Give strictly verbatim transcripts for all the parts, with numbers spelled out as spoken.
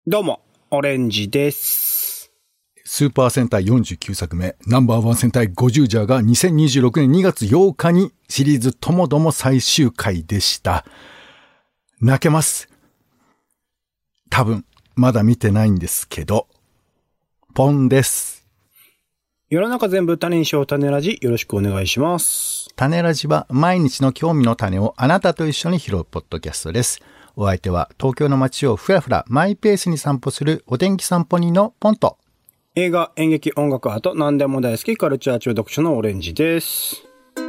どうも、オレンジです。 スーパー戦隊よんじゅうきゅうさくめ、ナンバーワン戦隊ごじゅうジャーがにせんにじゅうろくねんにがつようかにシリーズともども最終回でした。泣けます。多分、まだ見てないんですけど、ポンです。 世の中全部種にしよう種ラジ、よろしくお願いします。 種ラジは毎日の興味の種をあなたと一緒に拾うポッドキャストです。お相手は東京の街をふらふらマイペースに散歩するお天気散歩人のポンと、 映画、演劇、音楽、あと何でも大好きカルチャー中毒者のオレンジです。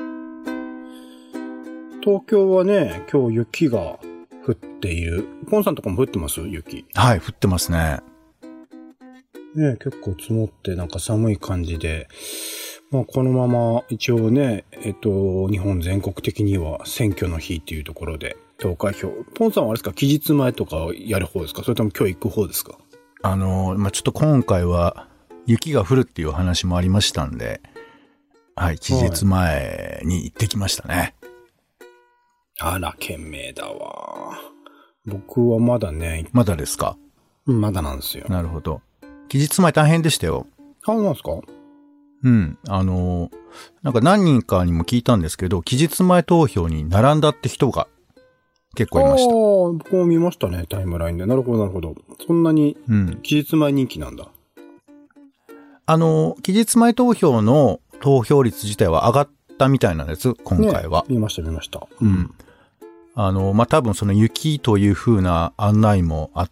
東京はね、今日雪が降っている。ポンさんとかも降ってます？雪。 はい、降ってますね。 ね、結構積もってなんか寒い感じで、まあこのまま一応ね、えっと、日本全国的には選挙の日っていうところで、投開票。ポンさんはあれですか、期日前とかやる方ですか、それとも今日行く方ですか？ あの、まあ、ちょっと今回は雪が降るっていう話もありましたんで、はい、期日前に行ってきましたね。 はい、あら、懸命だわ。僕はまだね。 まだですか？ まだなんですよ。 なるほど。期日前大変でしたよ。 あ、なんですか？ うん。あの、なんか何人かにも聞いたんですけど、期日前投票に並んだって人が結構いました。ああ、 僕も見ましたね、タイムラインで。なるほど、なるほど。そんなに、期日前人気なんだ。うん、 あの、期日前投票の投票率自体は上がったみたいなんです、今回は。 ね、見ました、見ました。 うん。あの、まあ、多分その雪という風な案内もあって、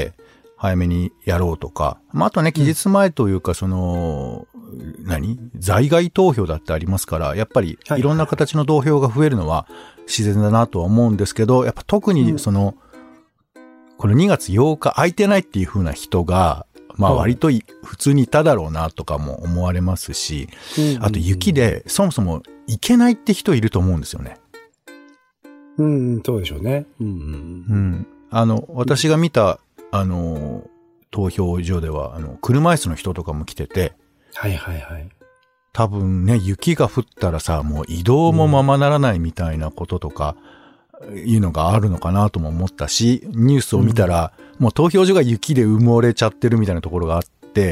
早めにやろうとか。まあ、あとね、期日前というか、その、うん、何？在外投票だってありますから、やっぱりいろんな形の投票が増えるのは自然だなとは思うんですけど、やっぱ特にその、うん、このにがつようか空いてないっていう風な人が、まあ割と普通にいただろうなとかも思われますし、うん、あと雪でそもそも行けないって人いると思うんですよね。 うん、そうでしょうね。うん。うん、 あの、私が見た、あの、投票所では、あの、車椅子の人とかも来てて、 はいはいはい。 多分ね、雪が降ったらさ、もう移動もままならないみたいなこととか、いうのがあるのかなとも思ったし、ニュースを見たら、うん、もう投票所が雪で埋もれちゃってるみたいなところがあって、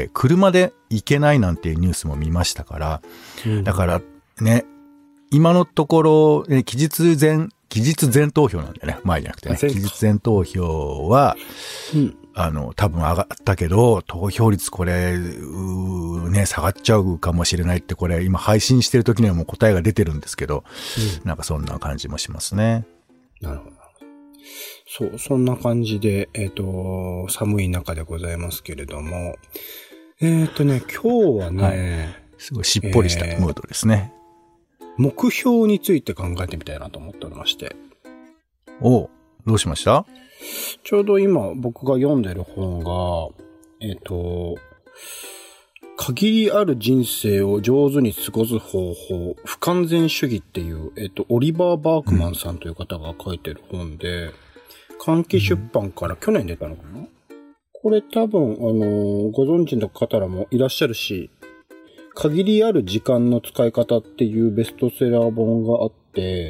車で行けないなんていうニュースも見ましたから、うん、だからね、今のところ、え期日前、期日前投票なんだよね。前じゃなくてね。期日前投票は、うん、あの、多分上がったけど、投票率これ、うね、下がっちゃうかもしれないって、これ今配信してる時にはもう答えが出てるんですけど、うん、なんかそんな感じもしますね。 なるほど。そう、そんな感じで、えっと、寒い中でございますけれども、えっとね、今日はね、はい、 すごいしっぽりしたムードですね。 えー、目標について考えてみたいなと思っておりまして。 おう、どうしました？ ちょうど今僕が読んでる本が、えっと、限りある人生を上手に過ごす方法、不完全主義っていう、えっと、オリバー・バークマンさんという方が書いてる本で、換気出版から去年出たのかな？これ多分、あの、ご存知の方らもいらっしゃるし、限りある時間の使い方っていうベストセラー本があって、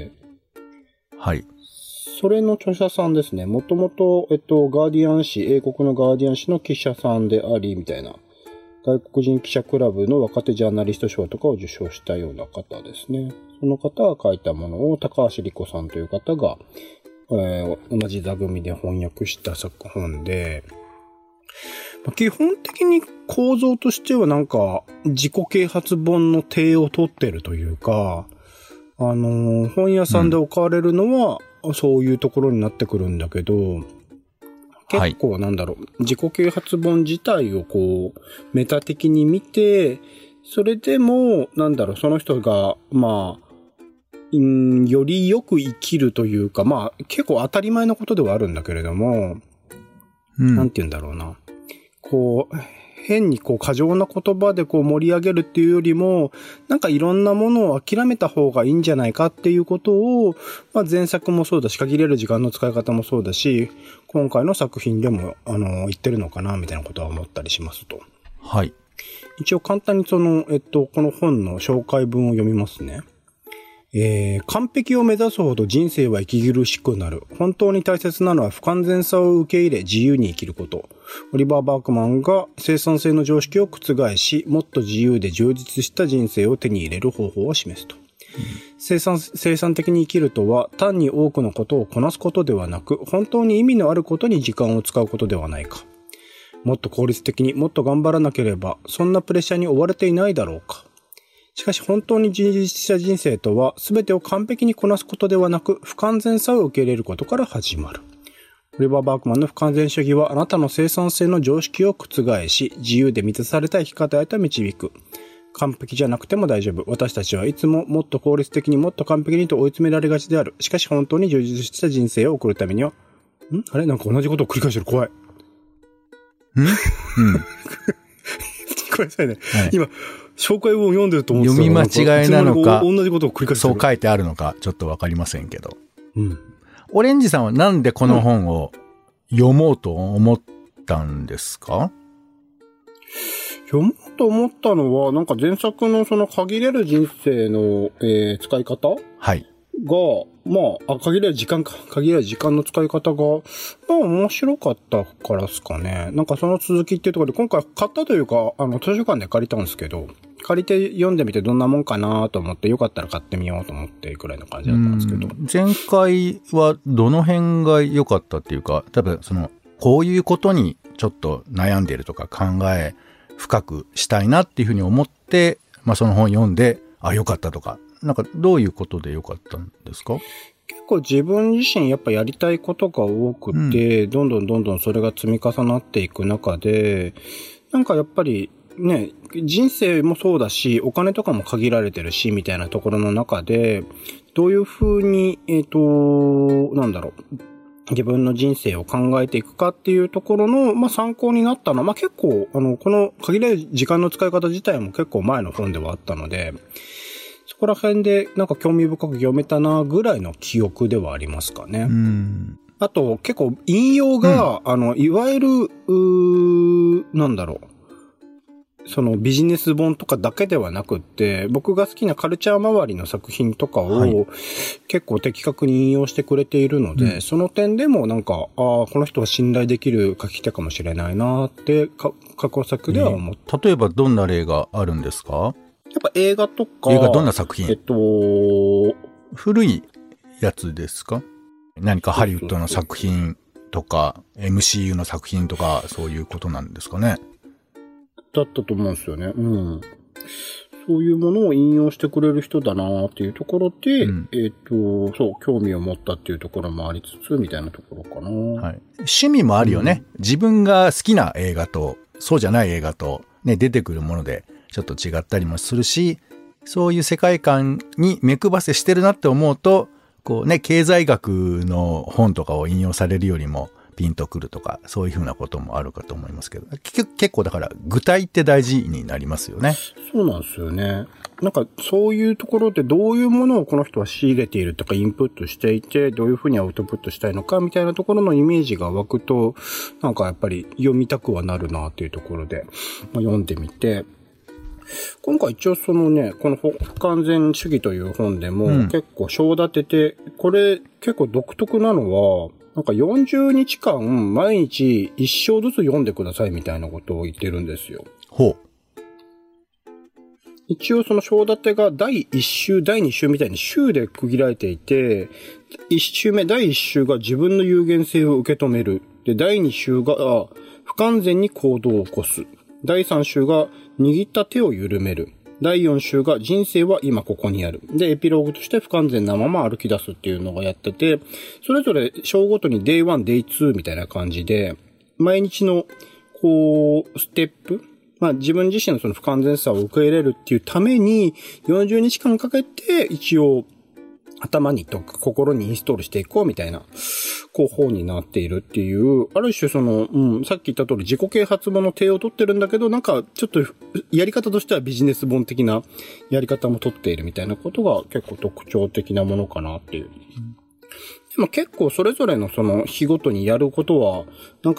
はい。 それの著者さんですね。もともと、えっと、ガーディアン紙、英国のガーディアン紙の記者さんであり、みたいな。外国人記者クラブの若手ジャーナリスト賞とかを受賞したような方ですね。その方が書いたものを高橋理子さんという方が、えー、同じ座組で翻訳した作本で、基本的に構造としてはなんか自己啓発本の体を取ってるというか、あのー、本屋さんで置かれるのはそういうところになってくるんだけど、結構なんだろう、はい、自己啓発本自体をこうメタ的に見て、それでもなんだろう、その人がまあ、んよりよく生きるというか、まあ結構当たり前のことではあるんだけれども、うん、なんて言うんだろうな、こう変にこう過剰な言葉でこう盛り上げるっていうよりも、なんかいろんなものを諦めた方がいいんじゃないかっていうことを、まあ前作もそうだし、限れる時間の使い方もそうだし、今回の作品でも、あの、言ってるのかな、みたいなことは思ったりしますと。 はい。 一応簡単にその、えっと、この本の紹介文を読みますね。 えー、完璧を目指すほど人生は息苦しくなる。本当に大切なのは不完全さを受け入れ自由に生きること。オリバー・バークマンが生産性の常識を覆し、もっと自由で充実した人生を手に入れる方法を示すと。うん、生産、生産的に生きるとは単に多くのことをこなすことではなく、本当に意味のあることに時間を使うことではないか。もっと効率的にもっと頑張らなければ、そんなプレッシャーに追われていないだろうか。しかし本当に充実した人生とは、すべてを完璧にこなすことではなく、不完全さを受け入れることから始まる。オリバー・バークマンの不完全主義は、あなたの生産性の常識を覆し、自由で満たされた生き方へと導く。完璧じゃなくても大丈夫。私たちはいつももっと効率的にもっと完璧にと追い詰められがちである。しかし本当に充実した人生を送るためには、んあれなんか同じことを繰り返してる。怖い。 んうん。 ごめんなさいね。はい、今、紹介文を読んでると思ってた読み間違いなのか、 同じことを繰り返してる。 そう書いてあるのか、ちょっとわかりませんけど。 うん。 オレンジさんはなんでこの本を読もうと思ったんですか？ 読もうと思ったのは、なんか前作のその限れる人生の、えー、使い方はい。 が、まあ、あ、限れる時間か。限れる時間の使い方が、まあ面白かったからですかね。なんかその続きっていうところで、今回買ったというか、あの、図書館で借りたんですけど、借りて読んでみてどんなもんかなと思って、よかったら買ってみようと思ってくらいの感じだったんですけど。 前回はどの辺が良かったっていうか、多分その、こういうことにちょっと悩んでるとか考え、深くしたいなっていうふうに思って、まあその本読んで、あ、良かったとか、なんかどういうことで良かったんですか？ 結構自分自身やっぱやりたいことが多くて、うん、どんどんどんどんそれが積み重なっていく中で、なんかやっぱりね、人生もそうだし、お金とかも限られてるし、みたいなところの中で、どういうふうに、えっと、なんだろう、自分の人生を考えていくかっていうところの、まあ、参考になったのは、まあ、結構、あの、この限られる時間の使い方自体も結構前の本ではあったので、そこら辺でなんか興味深く読めたなぐらいの記憶ではありますかね。 うん。 あと、結構引用が、うん、あの、いわゆる、うー、なんだろう。そのビジネス本とかだけではなくって、僕が好きなカルチャー周りの作品とかを結構的確に引用してくれているので、うん、その点でもなんか、ああ、この人は信頼できる書き手かもしれないなって過去作では思って、 ね。例えばどんな例があるんですか？ やっぱ映画とか。 映画どんな作品？ えっと、 古いやつですか？何かハリウッドの作品とか、エムシーユー の作品とか、そういうことなんですかね？ だったと思うんですよね。うん。そういうものを引用してくれる人だなっていうところで、うん、えっと、そう、興味を持ったっていうところもありつつ、みたいなところかな。 はい。趣味もあるよね。うん、自分が好きな映画と、そうじゃない映画と、ね、出てくるもので、ちょっと違ったりもするし、そういう世界観に目配せしてるなって思うと、こうね、経済学の本とかを引用されるよりも、ピンとくるとか、そういうふうなこともあるかと思いますけど、結構だから具体って大事になりますよね。 そうなんですよね。なんかそういうところでどういうものをこの人は仕入れているとかインプットしていて、どういうふうにアウトプットしたいのかみたいなところのイメージが湧くと、なんかやっぱり読みたくはなるなっていうところで、まあ、読んでみて、今回一応そのね、この不完全主義という本でも結構章立てて、うん、これ結構独特なのは、なんかよんじゅうにちかん毎日一章ずつ読んでくださいみたいなことを言ってるんですよ。 ほう。 一応その章立てがだいいっ週、だいに週みたいに週で区切られていて、いち週目、だいいっ週が自分の有限性を受け止める。で、だいに週が不完全に行動を起こす。だいさん週が握った手を緩める。だいよん週が人生は今ここにある。で、エピローグとして不完全なまま歩き出すっていうのがやってて、それぞれ章ごとに デイワン、デイツー みたいな感じで、毎日のこう、ステップ、まあ自分自身のその不完全さを受け入れるっていうためによんじゅうにちかんかけて一応頭にとか心にインストールしていこうみたいな、こう本になっているっていう、ある種その、うん、さっき言った通り自己啓発本の手を取ってるんだけど、なんかちょっとやり方としてはビジネス本的なやり方も取っているみたいなことが結構特徴的なものかなっていう。でも結構それぞれのその日ごとにやることは、なんか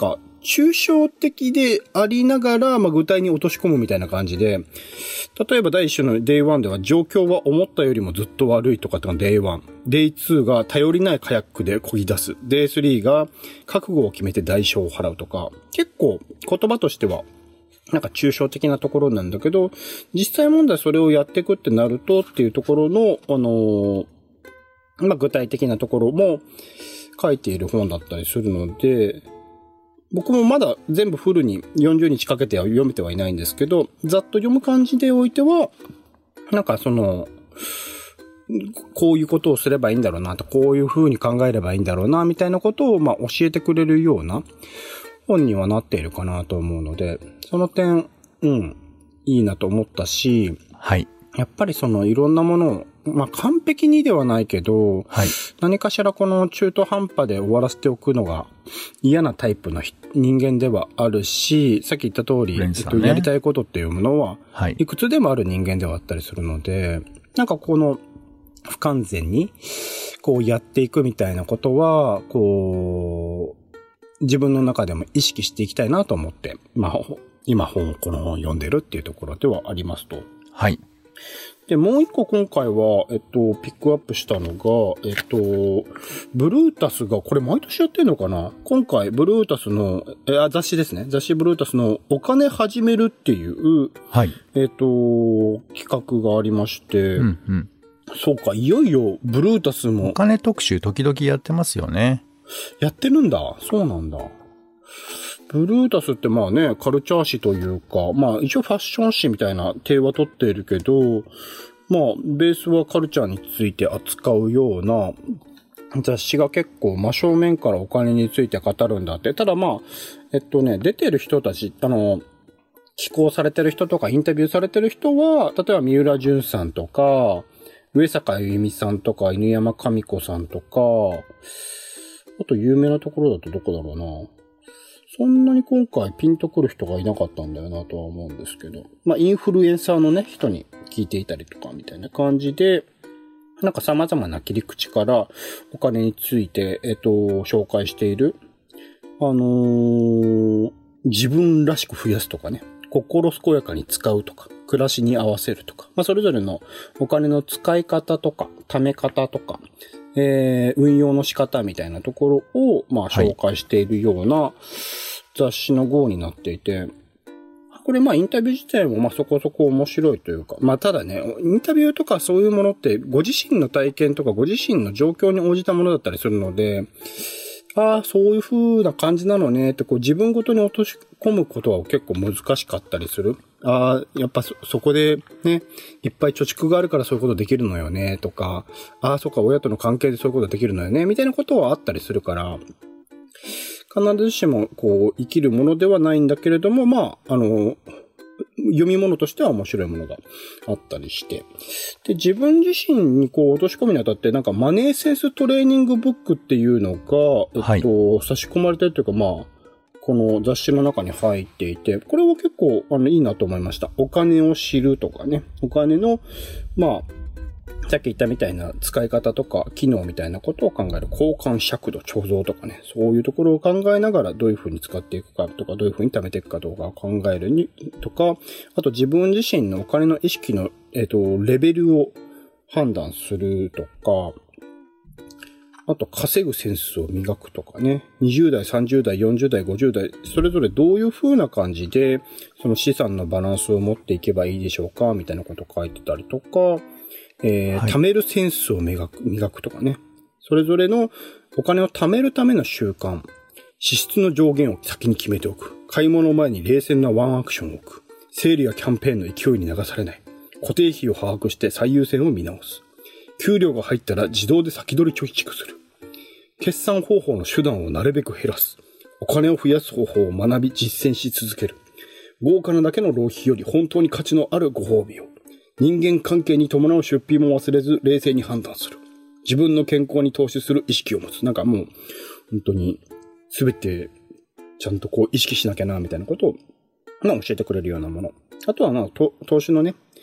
抽象的でありながら、まあ、具体に落とし込むみたいな感じで、例えば第一種の デイワン では状況は思ったよりもずっと悪いとかってのが デイワン。デイツー が頼りないカヤックで漕ぎ出す。デイスリー が覚悟を決めて代償を払うとか、結構言葉としてはなんか抽象的なところなんだけど、実際問題それをやっていくってなるとっていうところの、あのー、まあ、具体的なところも書いている本だったりするので、僕もまだ全部フルによんじゅうにちかけては読めてはいないんですけど、ざっと読む感じでおいては、なんかその、こういうことをすればいいんだろうなと、こういう風に考えればいいんだろうな、みたいなことをまあ教えてくれるような本にはなっているかなと思うので、その点、うん、いいなと思ったし、 はい。 やっぱりそのいろんなものを、まあ完璧にではないけど、 はい、 何かしらこの中途半端で終わらせておくのが嫌なタイプの人間ではあるし、さっき言った通り、ね、えっと、やりたいことっていうものは、はい、いくつでもある人間ではあったりするので、なんかこの不完全にこうやっていくみたいなことは、こう、自分の中でも意識していきたいなと思って、まあ、今本、この本を読んでるっていうところではありますと。 はい。 で、もう一個今回は、えっと、ピックアップしたのが、えっと、ブルータスが、これ毎年やってんのかな？今回、ブルータスの、え、雑誌ですね。雑誌ブルータスのお金始めるっていう、 はい。 えっと、企画がありまして、 うんうん。 そうか、いよいよ、ブルータスも。 お金特集時々やってますよね。 やってるんだ。そうなんだ。ブルータスってまあね、カルチャー誌というか、まあ一応ファッション誌みたいな体は取っているけど、まあベースはカルチャーについて扱うような雑誌が結構真正面からお金について語るんだって。ただまあ、えっとね、出てる人たち、あの、寄稿されてる人とかインタビューされてる人は、例えば三浦淳さんとか、上坂由美さんとか、犬山神子さんとか、あと有名なところだとどこだろうな。そんなに今回ピンとくる人がいなかったんだよなとは思うんですけど。まあ、インフルエンサーのね、人に聞いていたりとかみたいな感じで、なんか様々な切り口からお金について、えっと、紹介している。あのー、自分らしく増やすとかね、心健やかに使うとか、暮らしに合わせるとか、まあ、それぞれのお金の使い方とか、貯め方とか、えー、運用の仕方みたいなところを、まあ、紹介しているような雑誌の号になっていて、はい、これまあ、インタビュー自体もまあ、そこそこ面白いというか、まあ、ただね、インタビューとかそういうものって、ご自身の体験とかご自身の状況に応じたものだったりするので、ああ、そういう風な感じなのねって、こう自分ごとに落とし込むことは結構難しかったりする。ああ、やっぱ そ, そこでね、いっぱい貯蓄があるからそういうことできるのよねとか、ああ、そっか、親との関係でそういうことできるのよねみたいなことはあったりするから、必ずしもこう生きるものではないんだけれども、まあ、あの、読み物としては面白いものがあったりして。で、自分自身にこう落とし込みにあたって、なんかマネーセンストレーニングブックっていうのが、えっと、はい、差し込まれてるというか、まあ、この雑誌の中に入っていて、これは結構、あの、いいなと思いました。お金を知るとかね。お金の、まあ、さっき言ったみたいな使い方とか機能みたいなことを考える交換尺度貯蔵とかね、そういうところを考えながらどういうふうに使っていくかとか、どういうふうに貯めていくかどうかを考えるにとか、あと自分自身のお金の意識の、えっと、レベルを判断するとか、あと稼ぐセンスを磨くとかね、にじゅう代、さんじゅう代、よんじゅう代、ごじゅう代、それぞれどういう風な感じで、その資産のバランスを持っていけばいいでしょうかみたいなことを書いてたりとか、えーはい、貯めるセンスを磨く、磨くとかね。それぞれのお金を貯めるための習慣。支出の上限を先に決めておく。買い物前に冷静なワンアクションを置く。セールやキャンペーンの勢いに流されない。固定費を把握して最優先を見直す。給料が入ったら自動で先取り貯蓄する。決算方法の手段をなるべく減らす。お金を増やす方法を学び実践し続ける。豪華なだけの浪費より本当に価値のあるご褒美を。人間関係に伴う出費も忘れず冷静に判断する。自分の健康に投資する意識を持つ。なんかもう、本当に全てちゃんとこう意識しなきゃな、みたいなことを、まあ教えてくれるようなもの。あとはまあ、投資のね、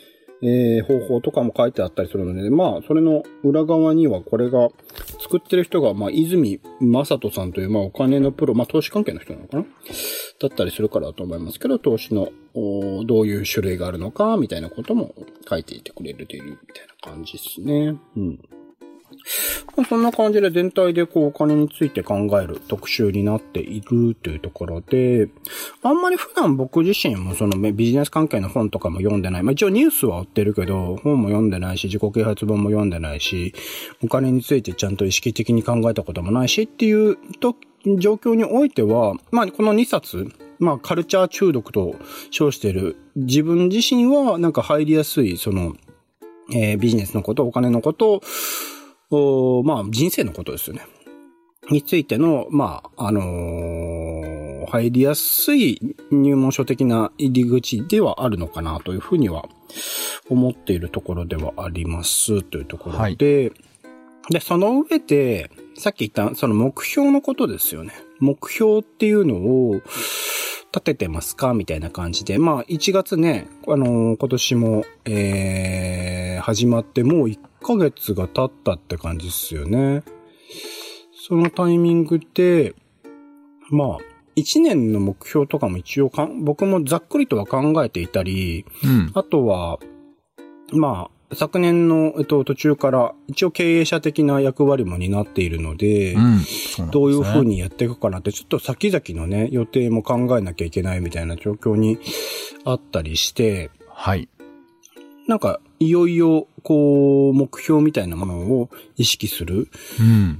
えー、方法とかも書いてあったりするので、まあ、それの裏側にはこれが、作ってる人が、まあ、泉正人さんという、まあ、お金のプロ、まあ、投資関係の人なのかなだったりするからだと思いますけど、投資の、どういう種類があるのか、みたいなことも書いていてくれるという、みたいな感じですね。うん。まあ、そんな感じで全体でこうお金について考える特集になっているというところで、あんまり普段僕自身もそのビジネス関係の本とかも読んでない。まあ一応ニュースは追ってるけど、本も読んでないし、自己啓発本も読んでないし、お金についてちゃんと意識的に考えたこともないしっていうと状況においては、まあこのにさつ、まあカルチャー中毒と称している自分自身はなんか入りやすいその、えー、ビジネスのこと、お金のことをまあ、人生のことですよね。についての、まあ、あのー、入りやすい入門書的な入り口ではあるのかなというふうには思っているところではありますというところで、はい、で、その上で、さっき言ったその目標のことですよね。目標っていうのを立ててますかみたいな感じで、まあ、いちがつね、あのー、今年も、えー、始まってもういっかげつが経ったって感じですよね。そのタイミングで、まあ、いちねんの目標とかも一応かん、僕もざっくりとは考えていたり、うん、あとは、まあ、昨年の、えっと、途中から一応経営者的な役割も担っているので、うん、そうなんですね、どういうふうにやっていくかなって、ちょっと先々のね、予定も考えなきゃいけないみたいな状況にあったりして、 はい。 なんか、いよいよ、こう、目標みたいなものを意識する、うん、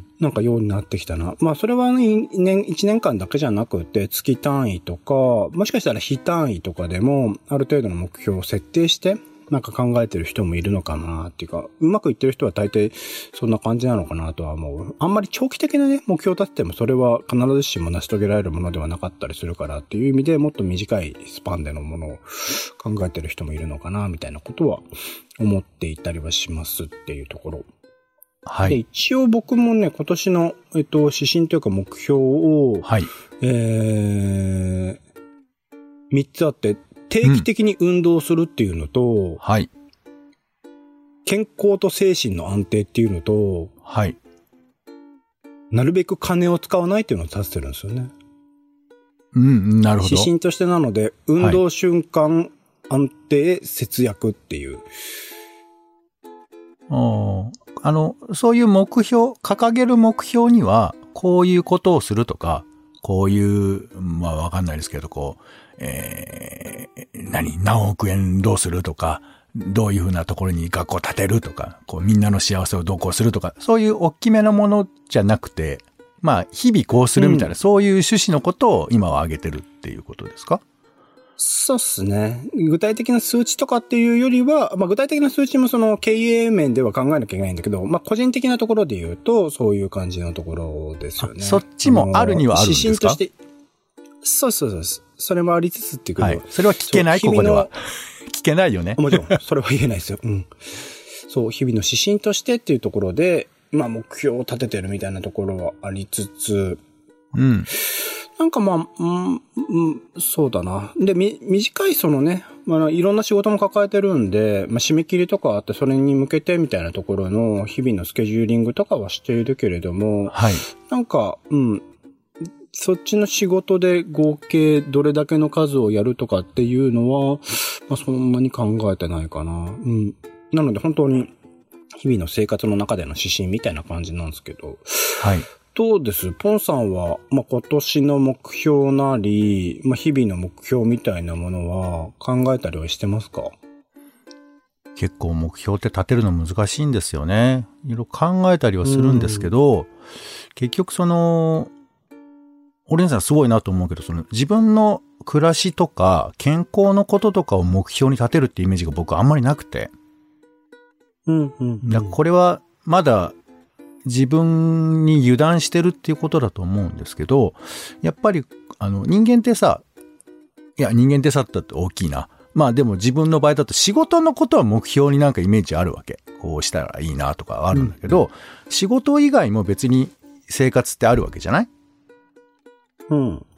なんかようになってきたな。まあ、それはね、年、いちねんかんだけじゃなくて、月単位とか、もしかしたら日単位とかでも、ある程度の目標を設定して、なんか考えてる人もいるのかなっていうか、うまくいってる人は大抵そんな感じなのかなとは思う。あんまり長期的なね、目標を立ててもそれは必ずしも成し遂げられるものではなかったりするからっていう意味でもっと短いスパンでのものを考えてる人もいるのかなみたいなことは思っていたりはしますっていうところ。はい。で、一応僕もね、今年の、えっと、指針というか目標を、はい。えー、三つあって、定期的に運動するっていうのと、うん、はい。健康と精神の安定っていうのと、はい。なるべく金を使わないっていうのを立ててるんですよね。 うん、なるほど。 指針としてなので、運動瞬間安定節約っていう。 はい、あの、そういう目標、掲げる目標には、こういうことをするとか、こういう、まあわかんないですけど、こう、えー、何、何億円どうするとか、どういうふうなところに学校建てるとか、こうみんなの幸せをどうこうするとか、そういう大きめのものじゃなくて、まあ日々こうするみたいな、うん、そういう趣旨のことを今は挙げてるっていうことですか？ そうっすね。具体的な数値とかっていうよりは、まあ具体的な数値もその経営面では考えなきゃいけないんだけど、まあ個人的なところで言うと、そういう感じのところですよね。 そっちもあるにはあるんですか？指針として。 そうそうそう。それもありつつっていうか、はい。 それは聞けないここでは。聞けないよね。 もちろん、それは言えないですよ。うん。そう、日々の指針としてっていうところで、まあ目標を立ててるみたいなところはありつつ、うん。なんかまあ、うん、うん、そうだな。で、み、短いそのね、まあいろんな仕事も抱えてるんで、まあ締め切りとかあってそれに向けてみたいなところの日々のスケジューリングとかはしているけれども、はい。なんか、うん。そっちの仕事で合計どれだけの数をやるとかっていうのは、まあそんなに考えてないかな。うん。なので本当に日々の生活の中での指針みたいな感じなんですけど。はい。どうですポンさんは、まあ今年の目標なり、まあ日々の目標みたいなものは考えたりはしてますか？ 結構目標って立てるの難しいんですよね。いろいろ考えたりはするんですけど、結局その、オレンさんすごいなと思うけど、その自分の暮らしとか健康のこととかを目標に立てるってイメージが僕あんまりなくて。 うんうんうん、 だからこれはまだ自分に油断してるっていうことだと思うんですけど、やっぱりあの人間ってさ、いや人間ってさだって大きいな。まあでも自分の場合だと仕事のことは目標になんかイメージあるわけ。こうしたらいいなとかあるんだけど、うん、仕事以外も別に生活ってあるわけじゃない？ うん。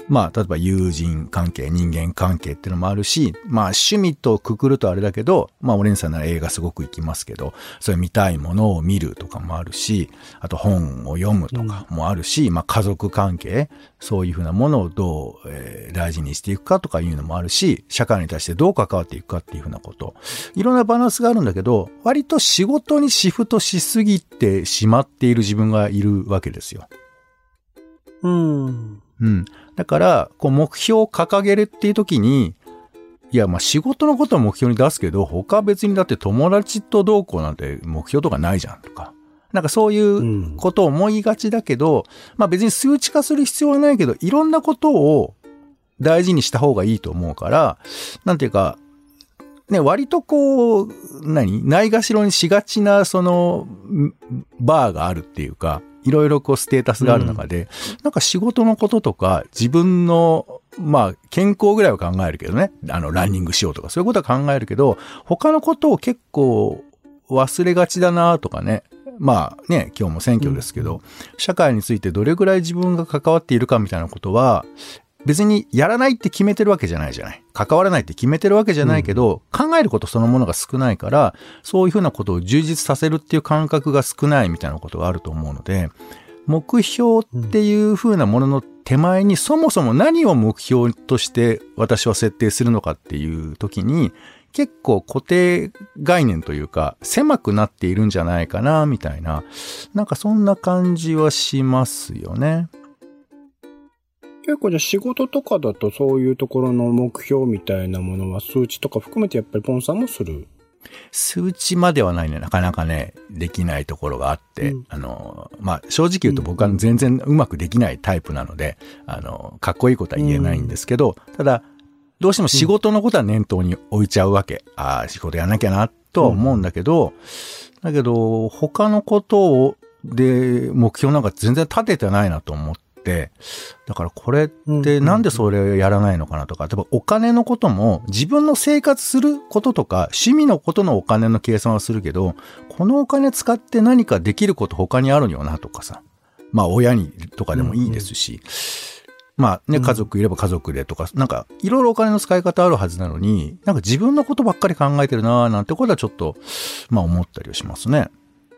まあ、例えば友人関係、人間関係っていうのもあるし、まあ趣味とくくるとあれだけど、まあオレンさんなら映画すごく行きますけど、それ見たいものを見るとかもあるし、あと本を読むとかもあるし、うん、まあ家族関係、そういうふうなものをどう、えー、大事にしていくかとかいうのもあるし、社会に対してどう関わっていくかっていうふうなこと。いろんなバランスがあるんだけど、割と仕事にシフトしすぎてしまっている自分がいるわけですよ。 うん。 うん。だから、こう目標を掲げるっていう時に、いや、まあ仕事のことは目標に出すけど、他別にだって友達とどうこうなんて目標とかないじゃんとか。なんかそういうことを思いがちだけど、うん、まあ別に数値化する必要はないけど、いろんなことを大事にした方がいいと思うから、なんていうか、ね、割とこう、何？ないがしろにしがちな、その、バーがあるっていうか、いろいろこうステータスがある中で、うん、なんか仕事のこととか、自分の、まあ、健康ぐらいは考えるけどね。あの、ランニングしようとか、そういうことは考えるけど、他のことを結構忘れがちだなとかね。まあね、今日も選挙ですけど、うん、社会についてどれぐらい自分が関わっているかみたいなことは、別にやらないって決めてるわけじゃないじゃない。関わらないって決めてるわけじゃないけど、うん、考えることそのものが少ないから、そういうふうなことを充実させるっていう感覚が少ないみたいなことがあると思うので、目標っていうふうなものの手前にそもそも何を目標として私は設定するのかっていう時に、結構固定概念というか狭くなっているんじゃないかなみたいな、なんかそんな感じはしますよね。 結構じゃあ仕事とかだとそういうところの目標みたいなものは数値とか含めてやっぱりポンさんもする？ 数値まではないね。なかなかね、できないところがあって、うん、あの、まあ、正直言うと僕は全然うまくできないタイプなので、あの、かっこいいことは言えないんですけど、うん、ただ、どうしても仕事のことは念頭に置いちゃうわけ。うん、ああ、仕事やんなきゃな、とは思うんだけど、うん、だけど、他のことを、で、目標なんか全然立ててないなと思って、だからこれってなんでそれやらないのかなとか、例えばお金のことも自分の生活することとか趣味のことのお金の計算はするけど、このお金使って何かできること他にあるよなとかさ、まあ親にとかでもいいですし、まあね、家族いれば家族でとか、なんかいろいろお金の使い方あるはずなのに、なんか自分のことばっかり考えてるなーなんてことはちょっとまあ思ったりはしますね。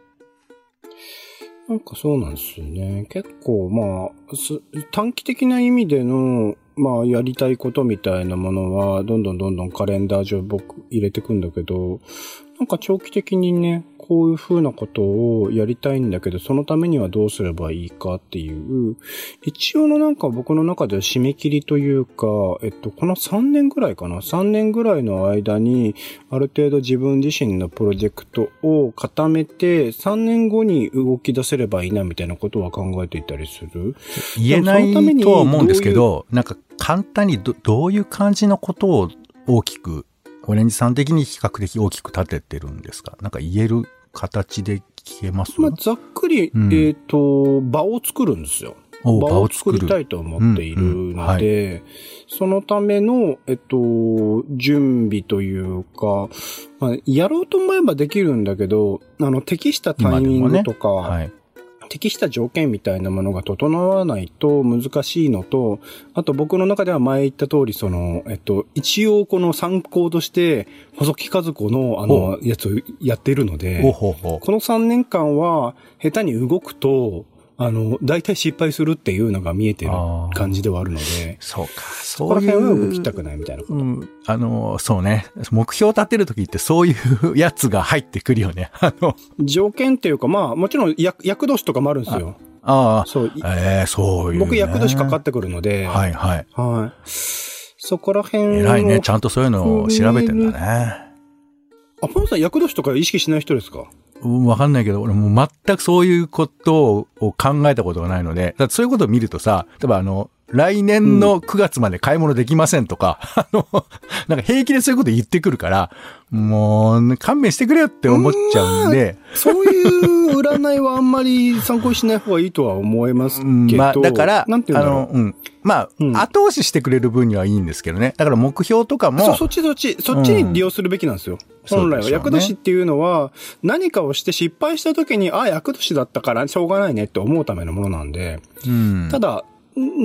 なんかそうなんですよね。結構まあ、短期的な意味での、まあやりたいことみたいなものは、どんどんどんどんカレンダー上僕入れてくんだけど、なんか長期的にね、こういう風なことをやりたいんだけど、そのためにはどうすればいいかっていう、一応のなんか僕の中では締め切りというか、えっと、このさんねんぐらいかな、さんねんぐらいの間に、ある程度自分自身のプロジェクトを固めて、さんねんごに動き出せればいいなみたいなことは考えていたりする。 言えないとは思うんですけど、なんか簡単に ど, どういう感じのことを大きく、オレンジさん的に比較的大きく立ててるんですか？なんか言える形で聞けます？ まあ、ざっくり、うん、えっと、場を作るんですよ。場を作りたいと思っているので、うんうんはい、そのための、えっと、準備というか、まあ、やろうと思えばできるんだけど、あの、適したタイミングとか、はい、適した条件みたいなものが整わないと難しいのと、あと僕の中では前言った通り、その、えっと、一応この参考として、細木和子のあの、やつをやっているので、 ほうほうほうこのさんねんかんは、下手に動くと、あの、大体失敗するっていうのが見えてる感じではあるので、 そうか、 そういう。そこら辺は動きたくないみたいなこと。うん、 あの、そうね。目標を立てるときってそういうやつが入ってくるよね。あの。 条件っていうか、まあ、もちろん役、役年とかもあるんですよ。 ああ。 そう。 ええー、そういう、ね。 僕役年かかってくるので。 はいはい。 はい。そこら辺。 偉いね。ちゃんとそういうのを調べてんだね。 あ、ポンさん役年とか意識しない人ですか？ うん、わかんないけど、俺もう全くそういうことを考えたことがないので、だってそういうことを見るとさ、例えばあの、来年のくがつまで買い物できませんとか、うん、あの、なんか平気でそういうこと言ってくるから、もう、勘弁してくれよって思っちゃうんで。 うん、そういう占いはあんまり参考にしない方がいいとは思いますけど。 まあ、だから、 なんていうんだろう。 あの、うん。まあ、うん、後押ししてくれる分にはいいんですけどね。だから目標とかも。 そう、そっちそっち、そっちに利用するべきなんですよ。うん、本来は。厄年っていうのは、何かをして失敗した時に、ああ、厄年だったからしょうがないねって思うためのものなんで。うん、ただ、ね、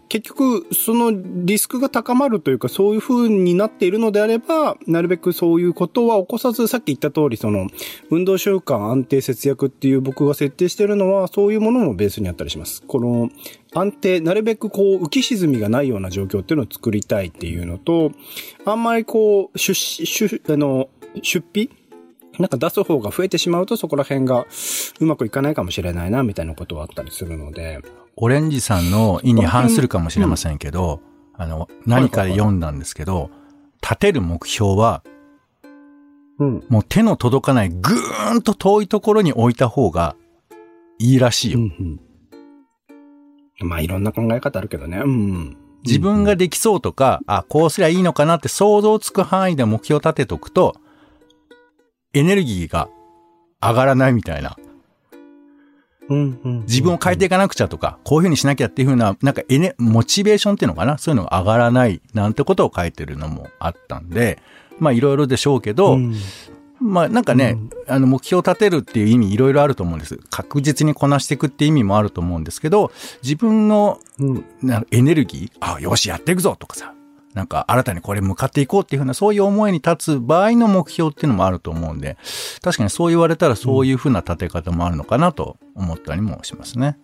結局、そのリスクが高まるというか、そういう風になっているのであれば、なるべくそういうことは起こさず、さっき言った通り、その、運動習慣安定節約っていう僕が設定しているのは、そういうものもベースにあったりします。この、安定、なるべくこう、浮き沈みがないような状況っていうのを作りたいっていうのと、あんまりこう、出資、出、あの、出費なんか出す方が増えてしまうとそこら辺がうまくいかないかもしれないな、みたいなことはあったりするので。 オレンジさんの意に反するかもしれませんけど、うん、あの、何かで読んだんですけど、立てる目標は、うん、もう手の届かないぐーんと遠いところに置いた方がいいらしいよ。うんうん、まあいろんな考え方あるけどね。うん、 自分ができそうとか、あ、こうすりゃいいのかなって想像つく範囲で目標立てとくと、エネルギーが上がらないみたいな。 うんうん、 自分を変えていかなくちゃとか、こういう風にしなきゃっていう風な、なんかエネ、モチベーションっていうのかな、そういうのが上がらないなんてことを書いてるのもあったんで、まあいろいろでしょうけど、うん、まあなんかね、うん、あの目標を立てるっていう意味いろいろあると思うんです。確実にこなしていくっていう意味もあると思うんですけど、自分の、うん、なんかエネルギー、あ、よしやっていくぞとかさ、なんか新たにこれ向かっていこうっていうふうなそういう思いに立つ場合の目標っていうのもあると思うんで、確かにそう言われたらそういうふうな立て方もあるのかなと思ったりもしますね。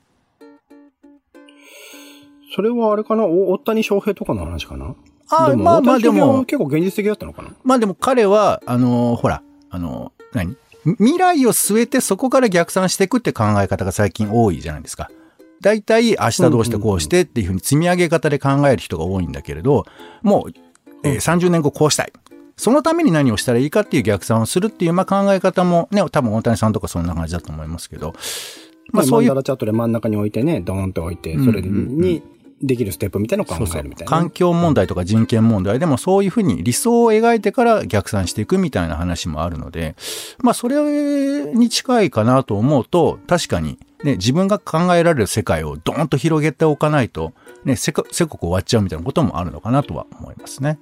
それはあれかな、大谷翔平とかの話かな。 ああ、まあまあでも結構現実的だったのかな。 まあでも彼はあのー、ほらあのー、何未来を据えてそこから逆算していくって考え方が最近多いじゃないですか。だいたい明日どうしてこうしてっていうふうに積み上げ方で考える人が多いんだけれど、もう、えー、さんじゅうねんごこうしたい。そのために何をしたらいいかっていう逆算をするっていう、まあ、考え方もね、多分大谷さんとかそんな感じだと思いますけど、 まあそういう。マンダラチャートで真ん中に置いてね、ドーンと置いて、それにできるステップみたいなのを考えるみたいな、ね。 環境問題とか人権問題でもそういうふうに理想を描いてから逆算していくみたいな話もあるので、まあそれに近いかなと思うと、確かに、ね、自分が考えられる世界をドーンと広げておかないと、ね、せこ、せこく終わっちゃうみたいなこともあるのかなとは思いますね。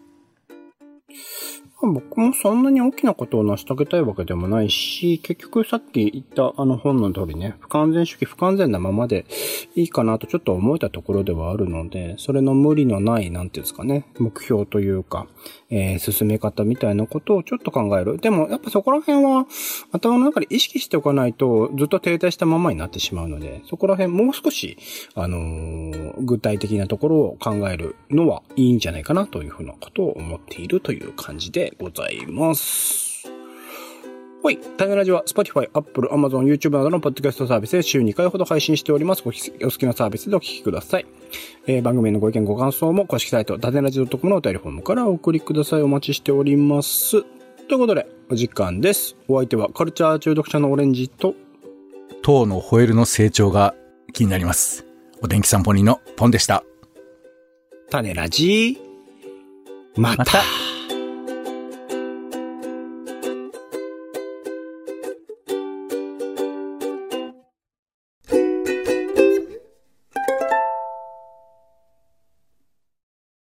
僕もそんなに大きなことを成し遂げたいわけでもないし、結局さっき言ったあの本の通りね、不完全主義不完全なままでいいかなとちょっと思えたところではあるので、それの無理のない、なんていうんですかね、目標というか、えー、進め方みたいなことをちょっと考える。でもやっぱそこら辺は頭の中で意識しておかないとずっと停滞したままになってしまうので、そこら辺もう少し、あのー、具体的なところを考えるのはいいんじゃないかなというふうなことを思っているという感じでございます。はい。タイムラジは Spotify、Apple、Amazon、YouTube などのポッドキャストサービスで週にかいほど配信しております。お好きなサービスでお聞きください。えー、番組へのご意見ご感想も公式サイト、タネラジ .com のお便りフォームからお送りください。お待ちしております。ということで、お時間です。お相手はカルチャー中毒者のオレンジと、 塔のホエールの成長が気になります。お天気散歩人のポンでした。 タネラジ、また。また